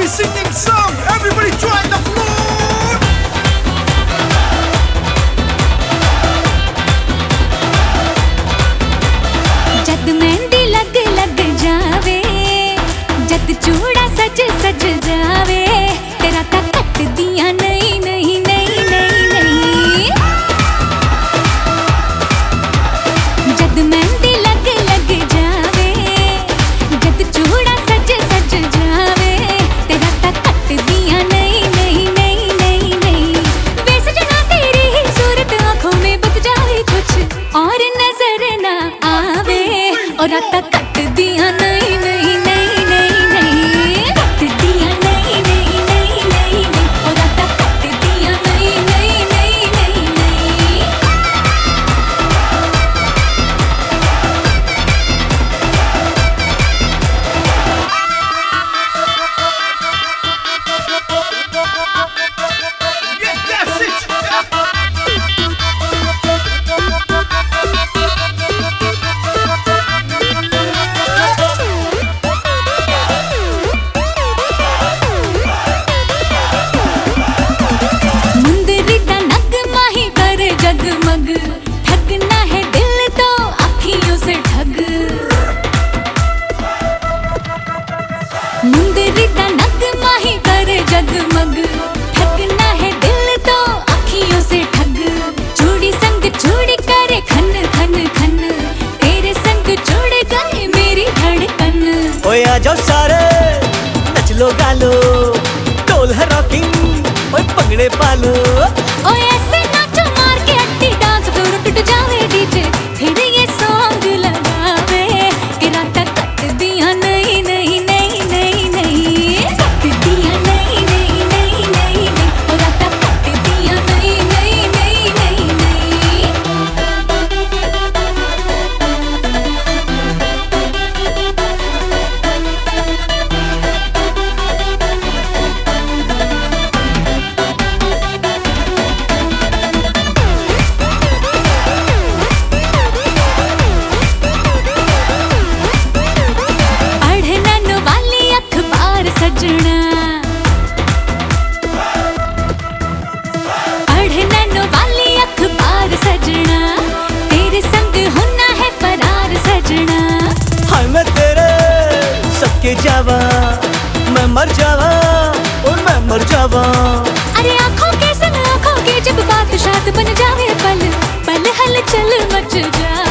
singing song. Everybody join the floor. जद मेहंदी लग लग जावे, जद चूड़ा सज सज जावे, तेरा ता कट दिया नहीं नहीं नहीं नहीं नहीं। जद मेहंदी लग लग जावे, जद चूड़ा सज सज जावे, तेरा ता कट दिया नहीं नहीं नहीं नहीं नहीं। वैसे जना तेरी ही सूरत आंखों में बस जाए कुछ और नजर ना आवे, और राता कट दिया नहीं नहीं नहीं नहीं नहीं। कट दिया नहीं नहीं नहीं नहीं नहीं, और राता कट दिया नहीं नहीं नहीं नहीं नहीं। Yeah, that's it. मुंदरी दा नगमा ही कर जगमग, ठगना है दिल तो अखियों से ठग। मुंदरी दा नगमा ही कर जगमग, ठगना है दिल तो अखियों से ठग। चूड़ी संग चूड़ी करे खन खन खन, तेरे संग जुड़ गई मेरी धड़कन। ओए आ जाओ सारे नच लो गा लो, ढोल है रॉकिंग ओए भंगड़े पा लो। ओ ऐसे नाचो मार के अट्टी, डांस फ्लोर टूट जावे डीजे, फिर ये सॉन्ग लगावे कि राता कट दिया नहीं नहीं नहीं नहीं नहीं। कट दिया नहीं नहीं नहीं नहीं नहीं, ओ राता कट दिया नहीं नहीं नहीं नहीं नहीं। अढ़नन वाली अखबार सजना, अढ़नन वाली अखबार सजना, तेरे संग होना है फरार सजना। हाय मैं तेरे सबके जावा, मैं मर जावा और मैं मर जावा। अरे आंखों के संग आंखों के जब बात शाद बन जावे, पल पल हलचल मच जाए।